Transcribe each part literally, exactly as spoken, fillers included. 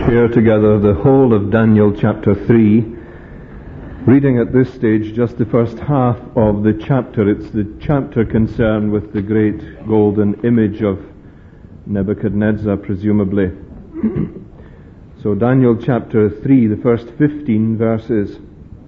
share together the whole of Daniel chapter three, reading at this stage just the first half of the chapter. It's the chapter concerned with the great golden image of Nebuchadnezzar, presumably. So Daniel chapter three, the first fifteen verses.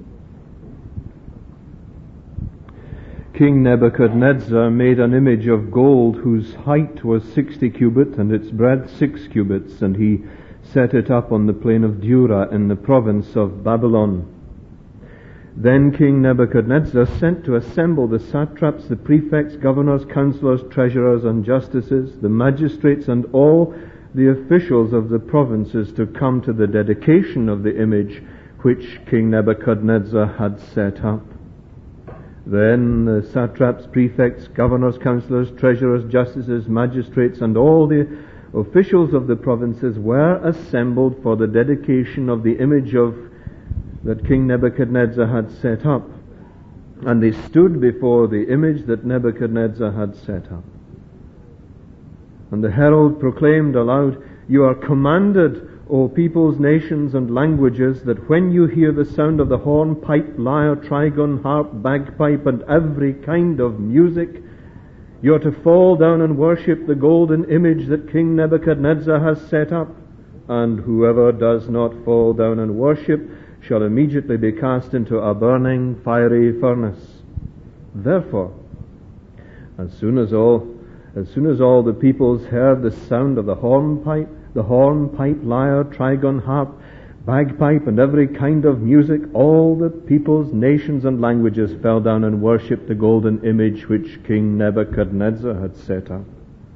King Nebuchadnezzar made an image of gold whose height was sixty cubits and its breadth six cubits, and he set it up on the plain of Dura in the province of Babylon. Then King Nebuchadnezzar sent to assemble the satraps, the prefects, governors, counselors, treasurers, and justices, the magistrates, and all the officials of the provinces to come to the dedication of the image which King Nebuchadnezzar had set up. Then the satraps, prefects, governors, counselors, treasurers, justices, magistrates, and all the officials of the provinces were assembled for the dedication of the image of that King Nebuchadnezzar had set up. And they stood before the image that Nebuchadnezzar had set up. And the herald proclaimed aloud, "You are commanded, O peoples, nations, and languages, that when you hear the sound of the horn, pipe, lyre, trigon, harp, bagpipe, and every kind of music, you are to fall down and worship the golden image that King Nebuchadnezzar has set up. And whoever does not fall down and worship shall immediately be cast into a burning fiery furnace." Therefore, as soon as all, as soon as all the peoples heard the sound of the hornpipe, the horn, pipe, lyre, trigon, harp, bagpipe, and every kind of music, all the peoples, nations, and languages fell down and worshipped the golden image which King Nebuchadnezzar had set up.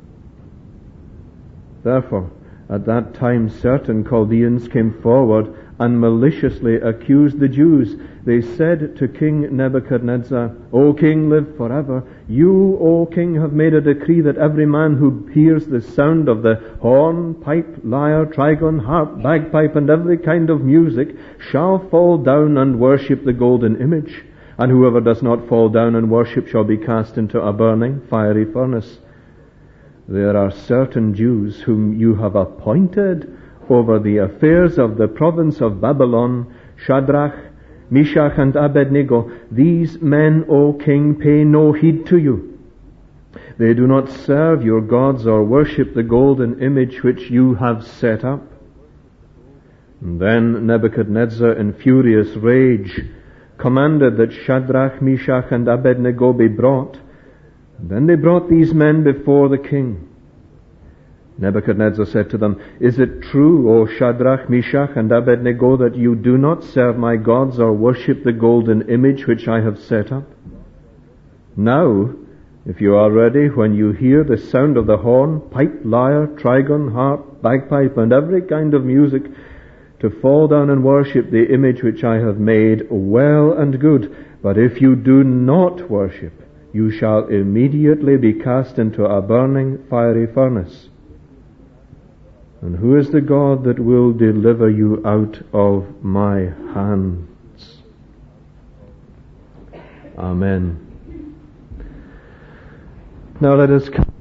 Therefore, at that time certain Chaldeans came forward and maliciously accused the Jews. They said to King Nebuchadnezzar, "O king, live forever. You, O king, have made a decree that every man who hears the sound of the horn, pipe, lyre, trigon, harp, bagpipe, and every kind of music shall fall down and worship the golden image. And whoever does not fall down and worship shall be cast into a burning, fiery furnace. There are certain Jews whom you have appointed over the affairs of the province of Babylon, Shadrach, Meshach, and Abednego. These men, O king, pay no heed to you. They do not serve your gods or worship the golden image which you have set up." And then Nebuchadnezzar, in furious rage, commanded that Shadrach, Meshach, and Abednego be brought. And then they brought these men before the king. Nebuchadnezzar said to them, "Is it true, O Shadrach, Meshach, and Abednego, that you do not serve my gods or worship the golden image which I have set up? Now, if you are ready, when you hear the sound of the horn, pipe, lyre, trigon, harp, bagpipe, and every kind of music, to fall down and worship the image which I have made, well and good. But if you do not worship, you shall immediately be cast into a burning fiery furnace. And who is the God that will deliver you out of my hands?" Amen. Now let us come.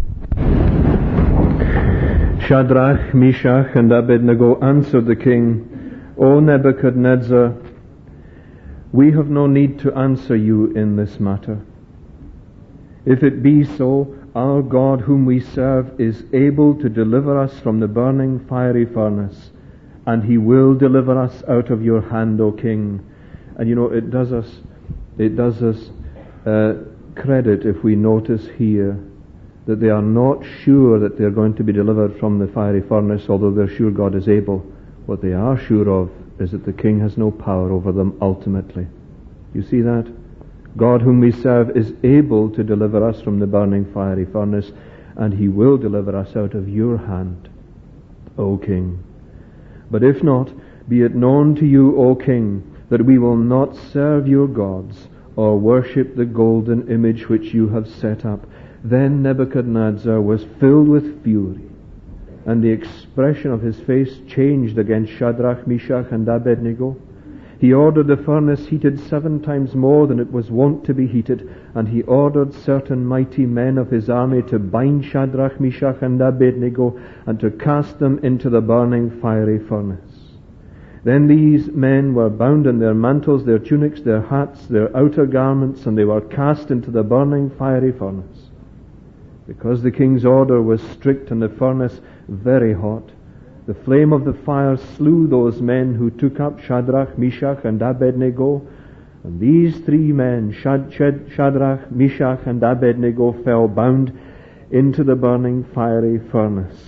Shadrach, Meshach, and Abednego answered the king, "O Nebuchadnezzar, we have no need to answer you in this matter. If it be so, our God whom we serve is able to deliver us from the burning fiery furnace, and he will deliver us out of your hand, O king." And you know, it does us, it does us uh, credit if we notice here that they are not sure that they're going to be delivered from the fiery furnace, although they're sure God is able. What they are sure of is that the king has no power over them ultimately. You see that? God whom we serve is able to deliver us from the burning fiery furnace, and he will deliver us out of your hand, O king. But if not, be it known to you, O king, that we will not serve your gods or worship the golden image which you have set up. Then Nebuchadnezzar was filled with fury, and the expression of his face changed against Shadrach, Meshach, and Abednego. He ordered the furnace heated seven times more than it was wont to be heated, and he ordered certain mighty men of his army to bind Shadrach, Meshach, and Abednego, and to cast them into the burning fiery furnace. Then these men were bound in their mantles, their tunics, their hats, their outer garments, and they were cast into the burning fiery furnace. Because the king's order was strict and the furnace very hot, the flame of the fire slew those men who took up Shadrach, Meshach, and Abednego. And these three men, Shad- Shad- Shadrach, Meshach, and Abednego, fell bound into the burning fiery furnace.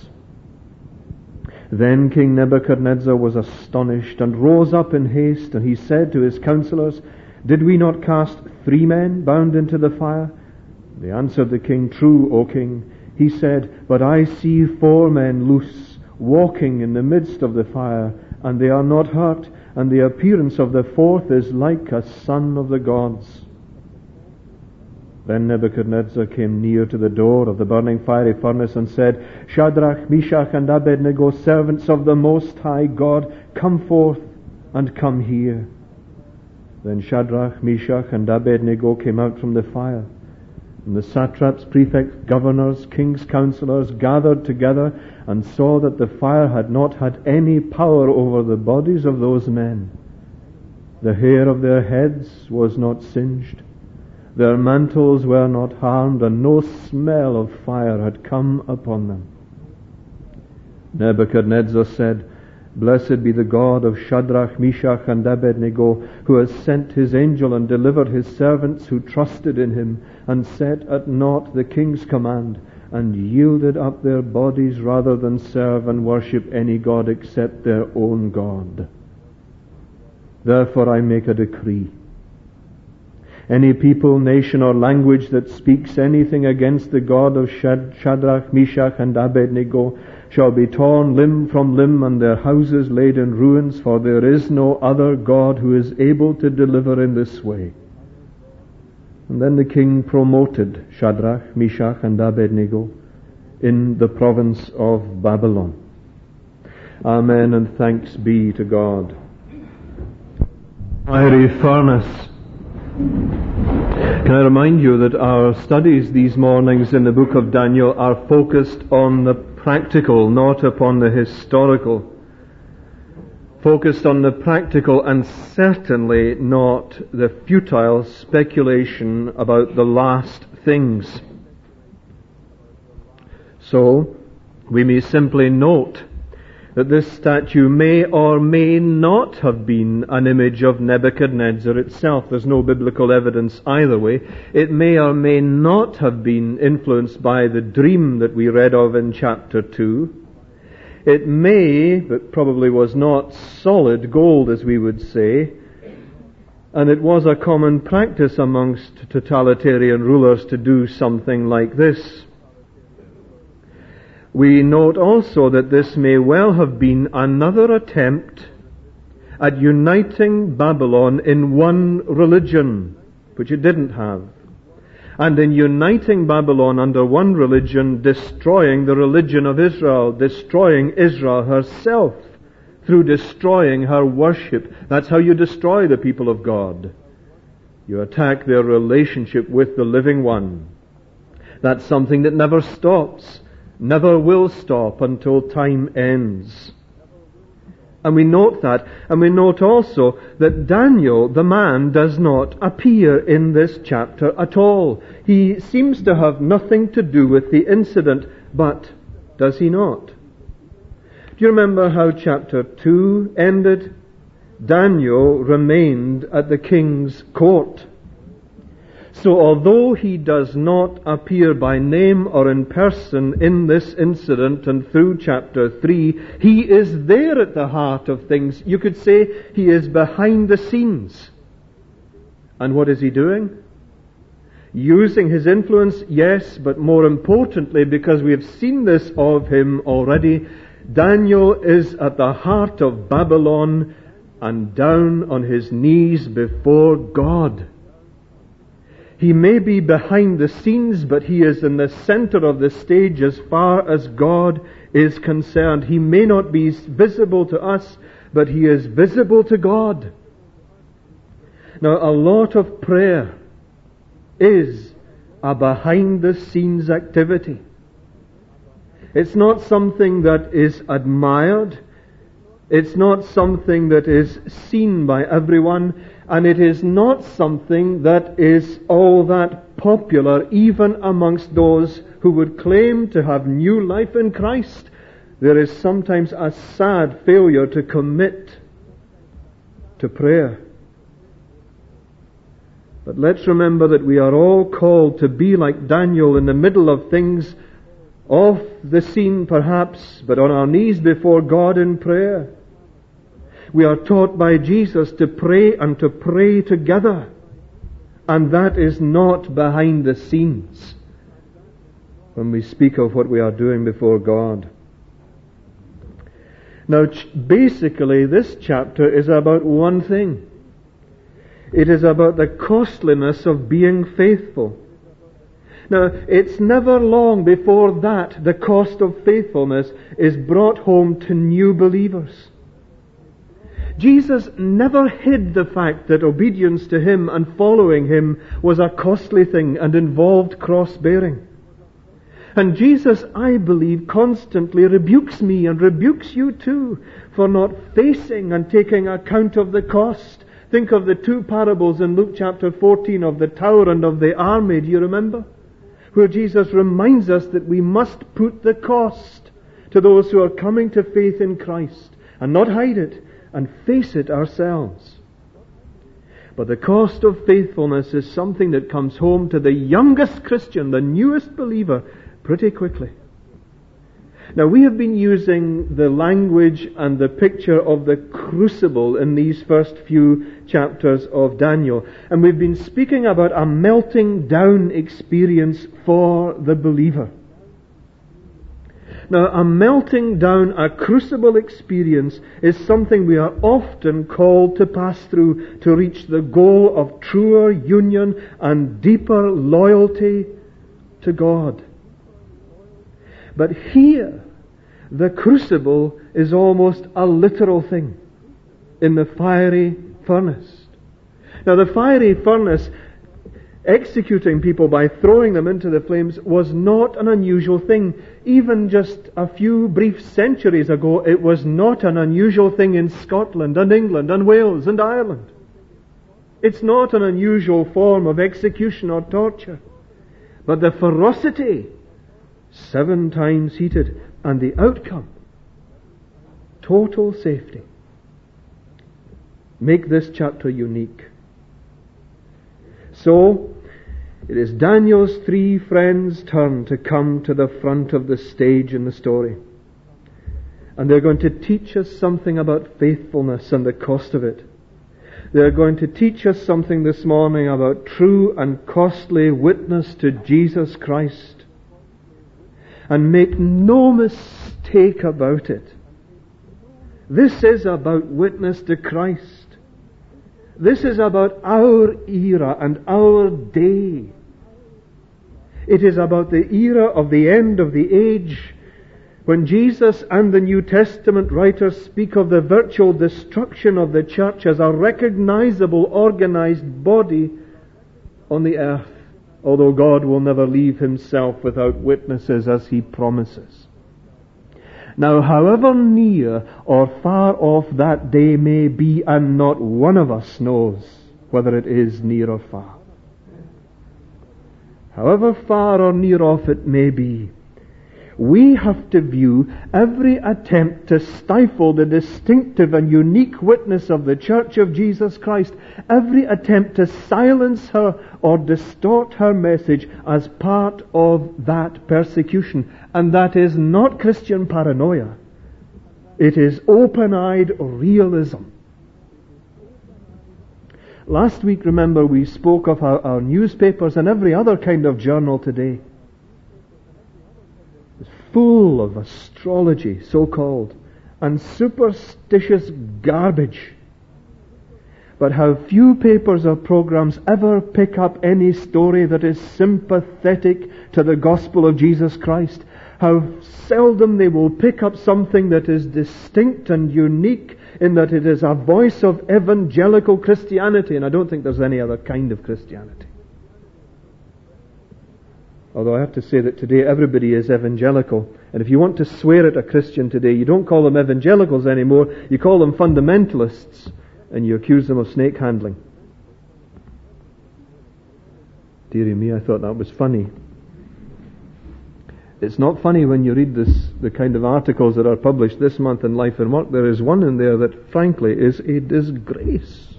Then King Nebuchadnezzar was astonished and rose up in haste, and he said to his counselors, "Did we not cast three men bound into the fire?" They answered the king, "True, O king." He said, "But I see four men loose, walking in the midst of the fire, and they are not hurt, and the appearance of the fourth is like a son of the gods." Then Nebuchadnezzar came near to the door of the burning fiery furnace and said, "Shadrach, Meshach, and Abednego, servants of the Most High God, come forth and come here." Then Shadrach, Meshach, and Abednego came out from the fire. And the satraps, prefects, governors, king's counselors gathered together and saw that the fire had not had any power over the bodies of those men. The hair of their heads was not singed, their mantles were not harmed, and no smell of fire had come upon them. Nebuchadnezzar said, "Blessed be the God of Shadrach, Meshach, and Abednego, who has sent his angel and delivered his servants who trusted in him, and set at naught the king's command, and yielded up their bodies rather than serve and worship any god except their own God. Therefore I make a decree. Any people, nation, or language that speaks anything against the God of Shadrach, Meshach, and Abednego shall be torn limb from limb, and their houses laid in ruins, for there is no other God who is able to deliver in this way." And then the king promoted Shadrach, Meshach, and Abednego in the province of Babylon. Amen, and thanks be to God. Fiery furnace. Can I remind you that our studies these mornings in the book of Daniel are focused on the practical, not upon the historical. Focused on the practical, and certainly not the futile speculation about the last things. So, we may simply note that this statue may or may not have been an image of Nebuchadnezzar itself. There's no biblical evidence either way. It may or may not have been influenced by the dream that we read of in chapter two. It may, but probably was not, solid gold, as we would say. And it was a common practice amongst totalitarian rulers to do something like this. We note also that this may well have been another attempt at uniting Babylon in one religion, which it didn't have. And in uniting Babylon under one religion, destroying the religion of Israel, destroying Israel herself through destroying her worship. That's how you destroy the people of God. You attack their relationship with the living one. That's something that never stops. Never will stop until time ends. And we note that, and we note also that Daniel, the man, does not appear in this chapter at all. He seems to have nothing to do with the incident, but does he not? Do you remember how chapter two ended? Daniel remained at the king's court. So although he does not appear by name or in person in this incident and through chapter three, he is there at the heart of things. You could say he is behind the scenes. And what is he doing? Using his influence, yes, but more importantly, because we have seen this of him already, Daniel is at the heart of Babylon and down on his knees before God. He may be behind the scenes, but he is in the center of the stage as far as God is concerned. He may not be visible to us, but he is visible to God. Now, a lot of prayer is a behind-the-scenes activity. It's not something that is admired. It's not something that is seen by everyone. And it is not something that is all that popular even amongst those who would claim to have new life in Christ. There is sometimes a sad failure to commit to prayer. But let's remember that we are all called to be like Daniel in the middle of things, off the scene perhaps, but on our knees before God in prayer. We are taught by Jesus to pray and to pray together. And that is not behind the scenes when we speak of what we are doing before God. Now, basically, this chapter is about one thing. It is about the costliness of being faithful. Now, it's never long before that the cost of faithfulness is brought home to new believers. Jesus never hid the fact that obedience to Him and following Him was a costly thing and involved cross-bearing. And Jesus, I believe, constantly rebukes me and rebukes you too for not facing and taking account of the cost. Think of the two parables in Luke chapter fourteen of the tower and of the army, do you remember? Where Jesus reminds us that we must put the cost to those who are coming to faith in Christ and not hide it and face it ourselves. But the cost of faithfulness is something that comes home to the youngest Christian, the newest believer, pretty quickly. Now, we have been using the language and the picture of the crucible in these first few chapters of Daniel. And we've been speaking about a melting down experience for the believer. Now, a melting down, a crucible experience is something we are often called to pass through to reach the goal of truer union and deeper loyalty to God. But here, the crucible is almost a literal thing in the fiery furnace. Now, the fiery furnace, executing people by throwing them into the flames, was not an unusual thing. Even just a few brief centuries ago, it was not an unusual thing in Scotland and England and Wales and Ireland. It's not an unusual form of execution or torture. But the ferocity, seven times heated, and the outcome, total safety, make this chapter unique. So, it is Daniel's three friends' turn to come to the front of the stage in the story. And they're going to teach us something about faithfulness and the cost of it. They're going to teach us something this morning about true and costly witness to Jesus Christ. And make no mistake about it. This is about witness to Christ. This is about our era and our day. It is about the era of the end of the age, when Jesus and the New Testament writers speak of the virtual destruction of the church as a recognizable, organized body on the earth. Although God will never leave Himself without witnesses, as He promises. Now, however near or far off that day may be, and not one of us knows whether it is near or far. However far or near off it may be, we have to view every attempt to stifle the distinctive and unique witness of the Church of Jesus Christ, every attempt to silence her or distort her message, as part of that persecution. And that is not Christian paranoia. It is open-eyed realism. Last week, remember, we spoke of how our newspapers and every other kind of journal today full of astrology, so-called, and superstitious garbage. But how few papers or programs ever pick up any story that is sympathetic to the gospel of Jesus Christ. How seldom they will pick up something that is distinct and unique in that it is a voice of evangelical Christianity, and I don't think there's any other kind of Christianity. Although I have to say that today everybody is evangelical, and if you want to swear at a Christian today, you don't call them evangelicals anymore, you call them fundamentalists, and you accuse them of snake handling. Dearie me, I thought that was funny. It's not funny when you read this, the kind of articles that are published this month in Life and Work. There is one in there that, frankly, is a disgrace.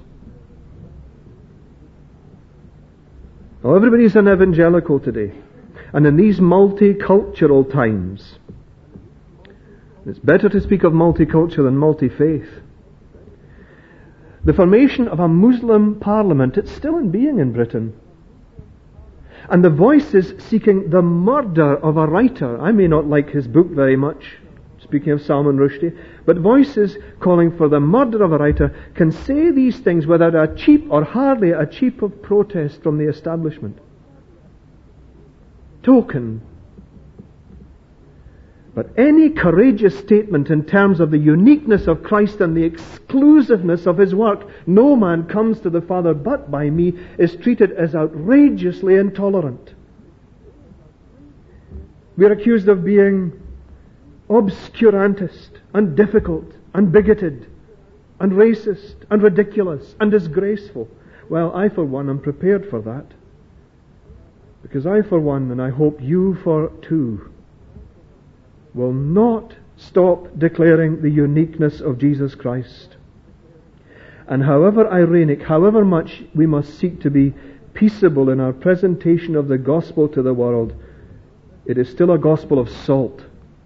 Well, everybody's an evangelical today. And in these multicultural times, it's better to speak of multiculture than multi-faith. The formation of a Muslim parliament, it's still in being in Britain. And the voices seeking the murder of a writer, I may not like his book very much, speaking of Salman Rushdie, but voices calling for the murder of a writer can say these things without a cheap or hardly a cheap of protest from the establishment. Token. But any courageous statement in terms of the uniqueness of Christ and the exclusiveness of His work, no man comes to the Father but by me, is treated as outrageously intolerant. We are accused of being obscurantist and difficult and bigoted and racist and ridiculous and disgraceful. Well, I for one am prepared for that. Because I for one, and I hope you for two, will not stop declaring the uniqueness of Jesus Christ. And however ironic, however much we must seek to be peaceable in our presentation of the gospel to the world, it is still a gospel of salt.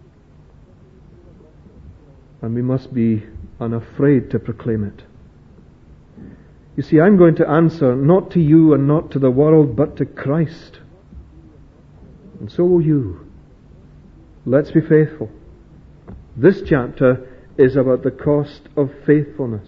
And we must be unafraid to proclaim it. You see, I'm going to answer not to you and not to the world, but to Christ. And so will you. Let's be faithful. This chapter is about the cost of faithfulness.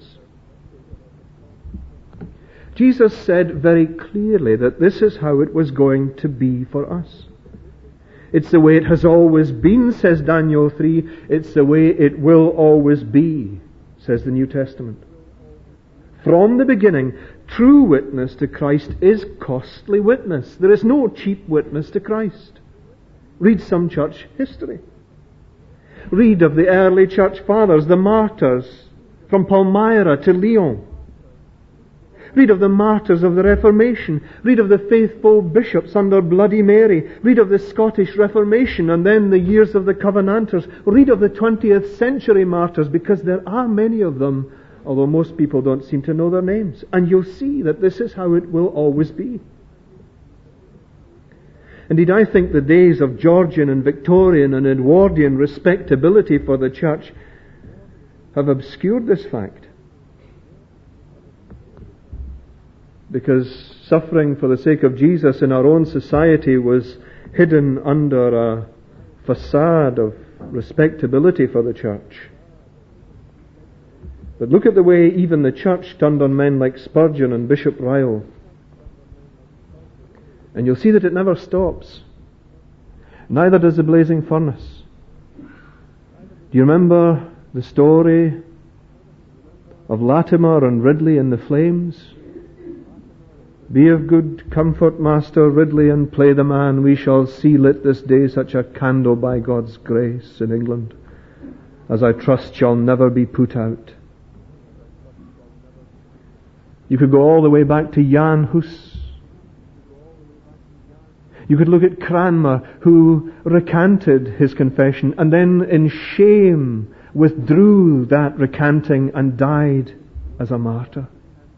Jesus said very clearly that this is how it was going to be for us. It's the way it has always been, says Daniel three. It's the way it will always be, says the New Testament. From the beginning, true witness to Christ is costly witness. There is no cheap witness to Christ. Read some church history. Read of the early church fathers, the martyrs, from Palmyra to Lyon. Read of the martyrs of the Reformation. Read of the faithful bishops under Bloody Mary. Read of the Scottish Reformation and then the years of the Covenanters. Read of the twentieth century martyrs, because there are many of them, although most people don't seem to know their names. And you'll see that this is how it will always be. Indeed, I think the days of Georgian and Victorian and Edwardian respectability for the church have obscured this fact. Because suffering for the sake of Jesus in our own society was hidden under a facade of respectability for the church. But look at the way even the church turned on men like Spurgeon and Bishop Ryle. And you'll see that it never stops. Neither does the blazing furnace. Do you remember the story of Latimer and Ridley in the flames? Be of good comfort, Master Ridley, and play the man. We shall see lit this day such a candle by God's grace in England as I trust shall never be put out. You could go all the way back to Jan Hus. You could look at Cranmer, who recanted his confession and then in shame withdrew that recanting and died as a martyr.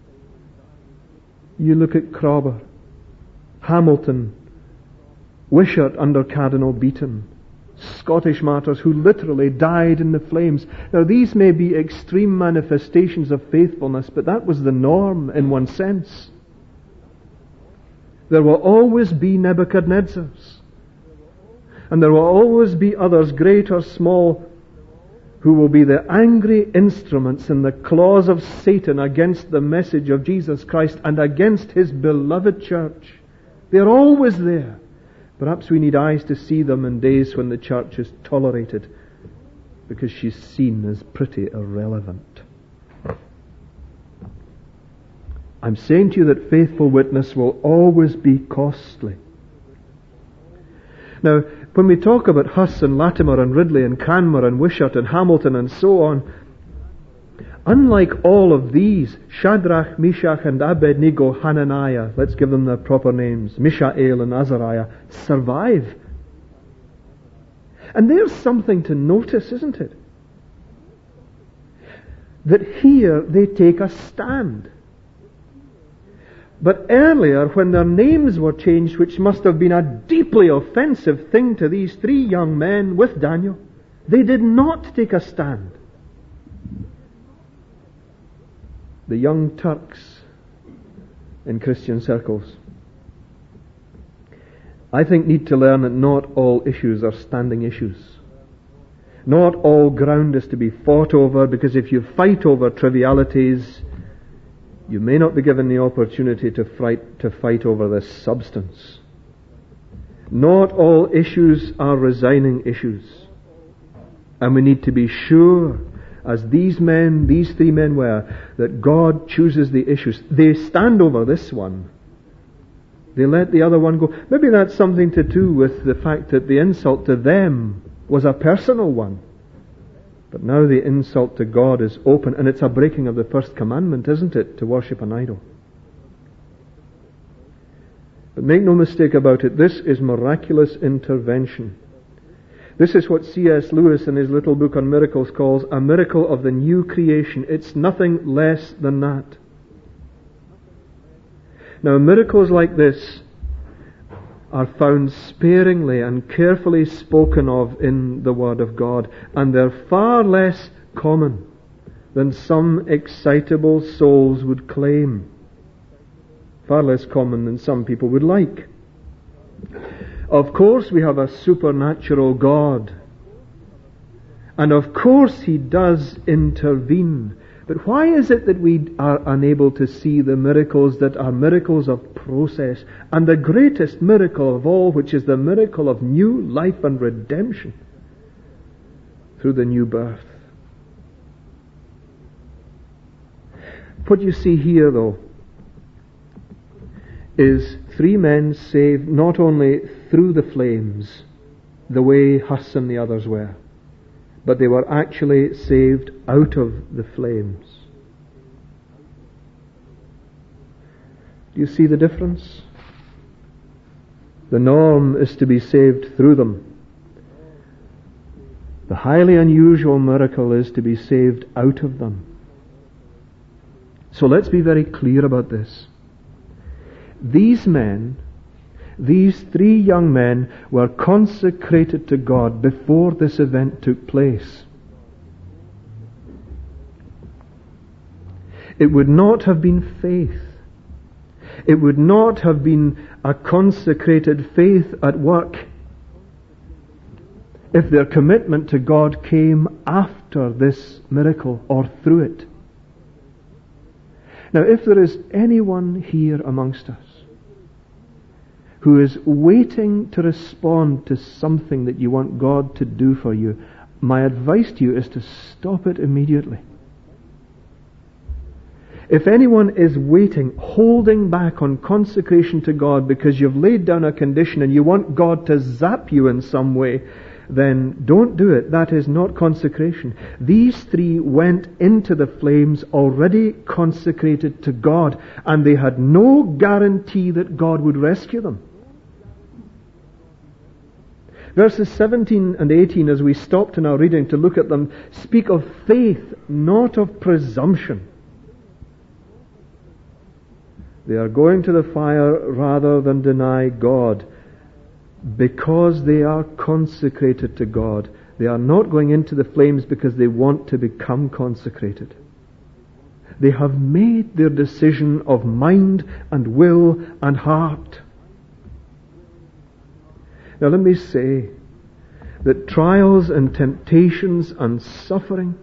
You look at Crowber, Hamilton, Wishart under Cardinal Beaton, Scottish martyrs who literally died in the flames. Now these may be extreme manifestations of faithfulness, but that was the norm in one sense. There will always be Nebuchadnezzars. And there will always be others, great or small, who will be the angry instruments in the claws of Satan against the message of Jesus Christ and against His beloved church. They're always there. Perhaps we need eyes to see them in days when the church is tolerated because she's seen as pretty irrelevant. I'm saying to you that faithful witness will always be costly. Now, when we talk about Huss and Latimer and Ridley and Cranmer and Wishart and Hamilton and so on, unlike all of these, Shadrach, Meshach and Abednego, Hananiah, let's give them their proper names, Mishael and Azariah, survive. And there's something to notice, isn't it? That here they take a stand. But earlier, when their names were changed, which must have been a deeply offensive thing to these three young men with Daniel, they did not take a stand. The young Turks in Christian circles, I think, need to learn that not all issues are standing issues. Not all ground is to be fought over, because if you fight over trivialities, you may not be given the opportunity to fight, to fight over this substance. Not all issues are resigning issues. And we need to be sure, as these men, these three men were, that God chooses the issues. They stand over this one. They let the other one go. Maybe that's something to do with the fact that the insult to them was a personal one. But now the insult to God is open, and it's a breaking of the first commandment, isn't it, to worship an idol? But make no mistake about it, this is miraculous intervention. This is what C S Lewis in his little book on miracles calls a miracle of the new creation. It's nothing less than that. Now, miracles like this are found sparingly and carefully spoken of in the Word of God, and they're far less common than some excitable souls would claim. Far less common than some people would like. Of course we have a supernatural God, and of course He does intervene. But why is it that we are unable to see the miracles that are miracles of process, and the greatest miracle of all, which is the miracle of new life and redemption through the new birth? What you see here, though, is three men saved not only through the flames, the way Huss and the others were, but they were actually saved out of the flames. Do you see the difference? The norm is to be saved through them. The highly unusual miracle is to be saved out of them. So let's be very clear about this. These men, these three young men, were consecrated to God before this event took place. It would not have been faith. It would not have been a consecrated faith at work if their commitment to God came after this miracle or through it. Now, if there is anyone here amongst us who is waiting to respond to something that you want God to do for you, my advice to you is to stop it immediately. If anyone is waiting, holding back on consecration to God because you've laid down a condition and you want God to zap you in some way, then don't do it. That is not consecration. These three went into the flames already consecrated to God, and they had no guarantee that God would rescue them. Verses seventeen and eighteen, as we stopped in our reading to look at them, speak of faith, not of presumption. They are going to the fire rather than deny God, because they are consecrated to God. They are not going into the flames because they want to become consecrated. They have made their decision of mind and will and heart. Now let me say that trials and temptations and suffering,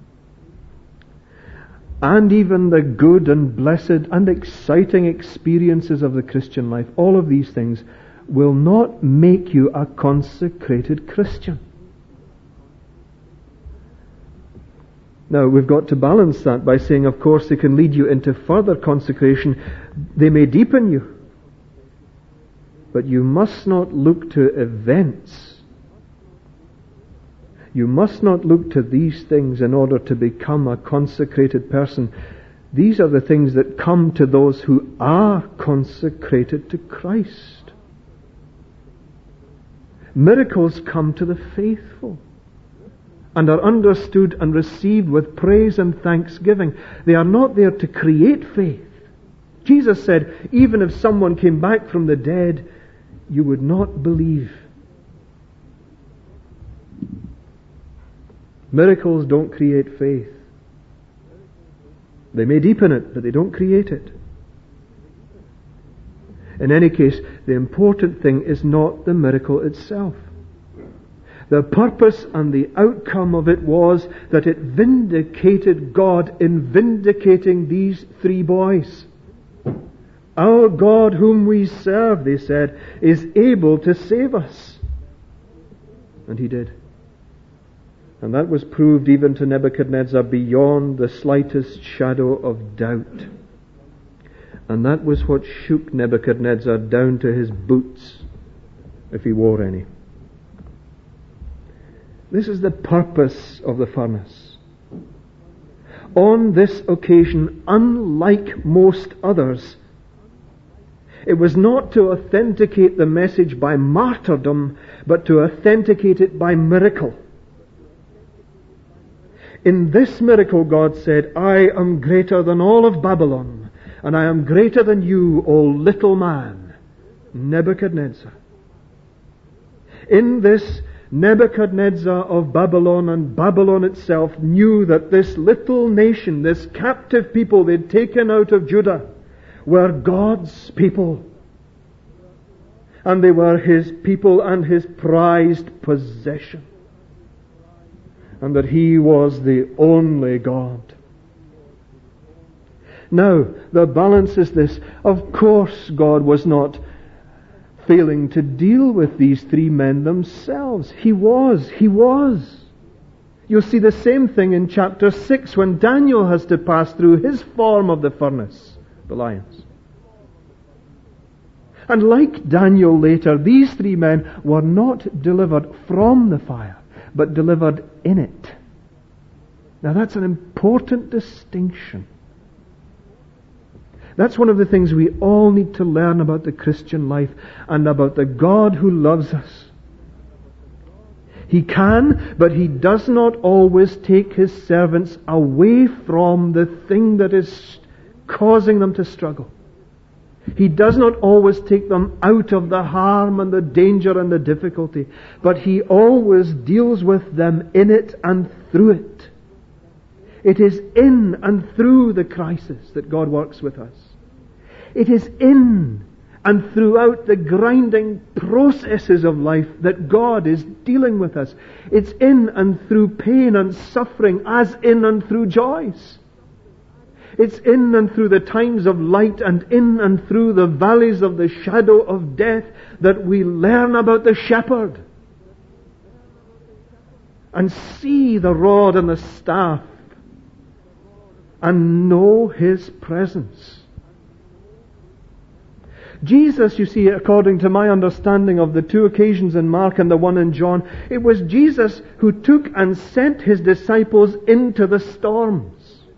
and even the good and blessed and exciting experiences of the Christian life, all of these things will not make you a consecrated Christian. Now, we've got to balance that by saying, of course, they can lead you into further consecration. They may deepen you. But you must not look to events. You must not look to these things in order to become a consecrated person. These are the things that come to those who are consecrated to Christ. Miracles come to the faithful and are understood and received with praise and thanksgiving. They are not there to create faith. Jesus said, even if someone came back from the dead, you would not believe. Miracles don't create faith. They may deepen it, but they don't create it. In any case, the important thing is not the miracle itself. The purpose and the outcome of it was that it vindicated God in vindicating these three boys. Our God whom we serve, they said, is able to save us. And He did. And that was proved even to Nebuchadnezzar beyond the slightest shadow of doubt. And that was what shook Nebuchadnezzar down to his boots, if he wore any. This is the purpose of the furnace. On this occasion, unlike most others, it was not to authenticate the message by martyrdom, but to authenticate it by miracle. In this miracle, God said, I am greater than all of Babylon, and I am greater than you, O little man, Nebuchadnezzar. In this, Nebuchadnezzar of Babylon and Babylon itself knew that this little nation, this captive people they'd taken out of Judah, were God's people. And they were His people and His prized possession. And that He was the only God. Now, the balance is this. Of course, God was not failing to deal with these three men themselves. He was. He was. You'll see the same thing in chapter six when Daniel has to pass through his form of the furnace, the lions. And like Daniel later, these three men were not delivered from the fire, but delivered in it. Now that's an important distinction. That's one of the things we all need to learn about the Christian life and about the God who loves us. He can, but He does not always take His servants away from the thing that is causing them to struggle. He does not always take them out of the harm and the danger and the difficulty, but He always deals with them in it and through it. It is in and through the crisis that God works with us. It is in and throughout the grinding processes of life that God is dealing with us. It's in and through pain and suffering as in and through joys. It's in and through the times of light and in and through the valleys of the shadow of death that we learn about the shepherd and see the rod and the staff and know His presence. Jesus, you see, according to my understanding of the two occasions in Mark and the one in John, it was Jesus who took and sent His disciples into the storms.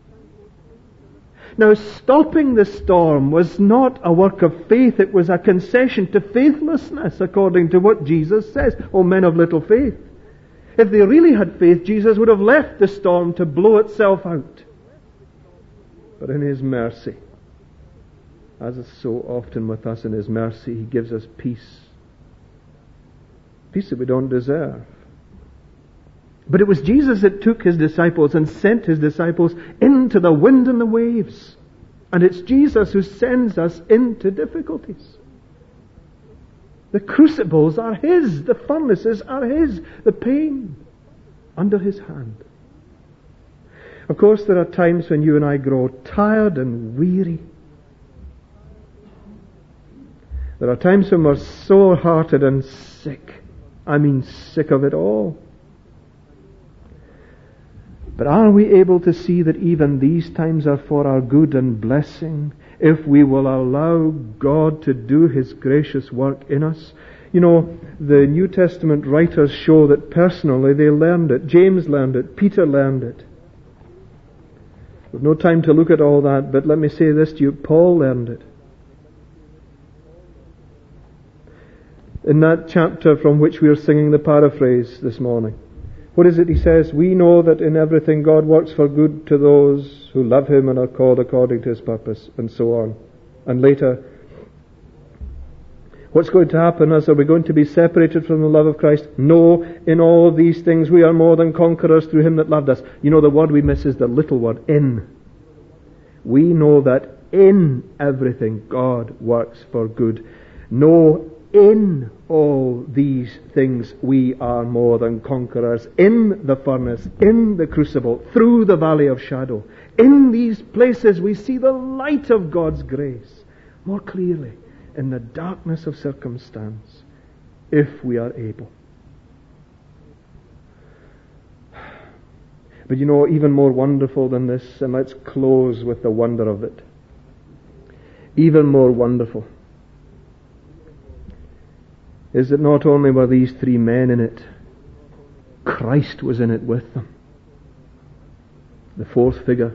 Now, stopping the storm was not a work of faith, it was a concession to faithlessness, according to what Jesus says. O men of little faith. If they really had faith, Jesus would have left the storm to blow itself out. But in His mercy, as is so often with us in His mercy, He gives us peace. Peace that we don't deserve. But it was Jesus that took His disciples and sent His disciples into the wind and the waves. And it's Jesus who sends us into difficulties. The crucibles are His. The furnaces are His. The pain under His hand. Of course, there are times when you and I grow tired and weary. There are times when we're sore-hearted and sick. I mean sick of it all. But are we able to see that even these times are for our good and blessing if we will allow God to do His gracious work in us? You know, the New Testament writers show that personally they learned it. James learned it. Peter learned it. We've no time to look at all that, but let me say this to you. Paul learned it. In that chapter from which we are singing the paraphrase this morning, what is it he says? We know that in everything God works for good to those who love Him and are called according to His purpose, and so on. And later, what's going to happen is, are we going to be separated from the love of Christ? No, in all of these things we are more than conquerors through Him that loved us. You know, the word we miss is the little word, in. We know that in everything God works for good. No, in all these things we are more than conquerors. In the furnace, in the crucible, through the valley of shadow. In these places we see the light of God's grace more clearly in the darkness of circumstance, if we are able. But you know, even more wonderful than this, and let's close with the wonder of it. Even more wonderful is that not only were these three men in it, Christ was in it with them. The fourth figure.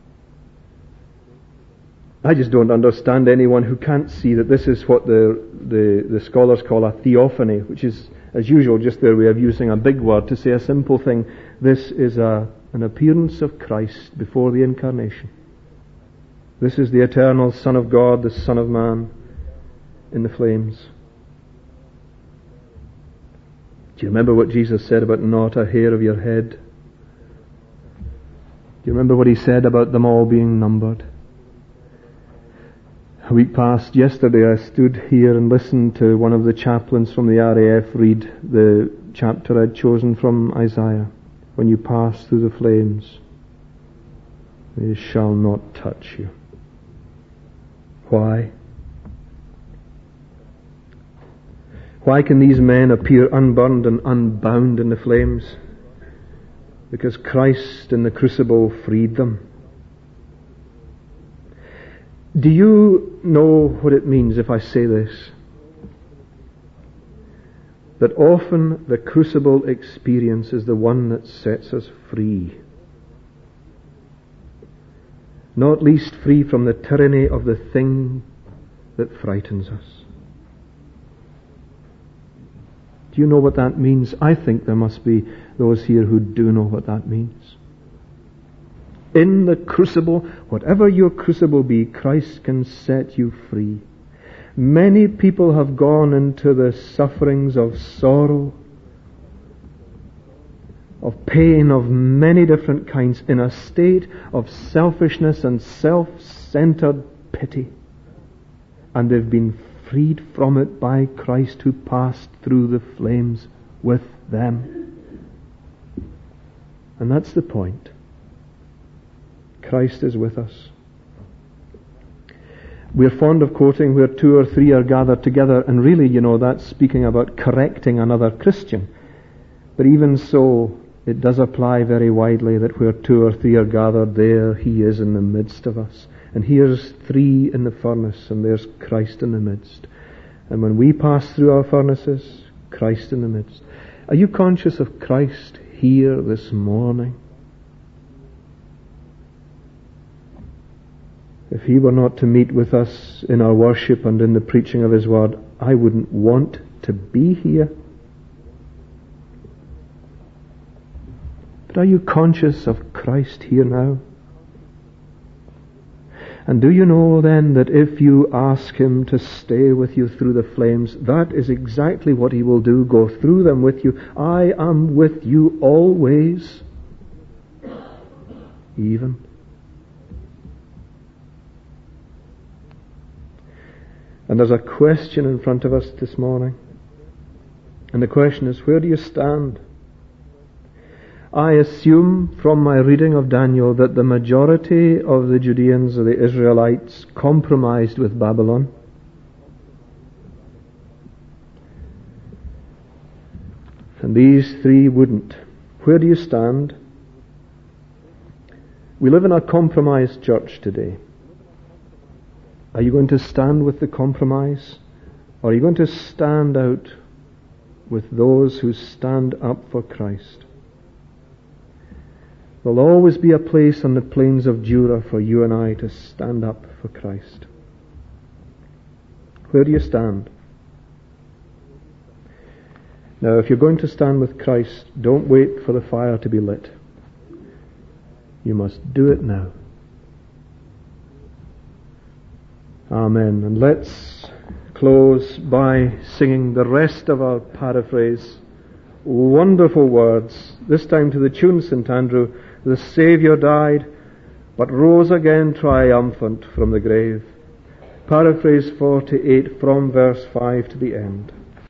I just don't understand anyone who can't see that this is what the, the, the scholars call a theophany, which is, as usual, just their way of using a big word to say a simple thing. This is a, an appearance of Christ before the incarnation. This is the eternal Son of God, the Son of Man, in the flames. Do you remember what Jesus said about not a hair of your head? Do you remember what He said about them all being numbered? A week past yesterday I stood here and listened to one of the chaplains from the R A F read the chapter I'd chosen from Isaiah. When you pass through the flames, they shall not touch you. Why? Why can these men appear unburned and unbound in the flames? Because Christ in the crucible freed them. Do you know what it means if I say this? That often the crucible experience is the one that sets us free. Not least free from the tyranny of the thing that frightens us. Do you know what that means? I think there must be those here who do know what that means. In the crucible, whatever your crucible be, Christ can set you free. Many people have gone into the sufferings of sorrow, of pain of many different kinds, in a state of selfishness and self-centered pity. And they've been freed from it by Christ who passed through the flames with them. And that's the point. Christ is with us. We're fond of quoting where two or three are gathered together, and really, you know, that's speaking about correcting another Christian. But even so, it does apply very widely that where two or three are gathered, there He is in the midst of us. And here's three in the furnace, and there's Christ in the midst. And when we pass through our furnaces, Christ in the midst. Are you conscious of Christ here this morning? If He were not to meet with us in our worship and in the preaching of His word, I wouldn't want to be here. But are you conscious of Christ here now? And do you know then that if you ask Him to stay with you through the flames, that is exactly what He will do, go through them with you. I am with you always, even. And there's a question in front of us this morning. And the question is, where do you stand? I assume from my reading of Daniel that the majority of the Judeans or the Israelites compromised with Babylon. And these three wouldn't. Where do you stand? We live in a compromised church today. Are you going to stand with the compromise? Or are you going to stand out with those who stand up for Christ? There'll always be a place on the plains of Dura for you and I to stand up for Christ. Where do you stand? Now, if you're going to stand with Christ, don't wait for the fire to be lit. You must do it now. Amen. And let's close by singing the rest of our paraphrase. Wonderful words, this time to the tune, Saint Andrew. The Saviour died, but rose again triumphant from the grave. Paraphrase forty-eight from verse five to the end.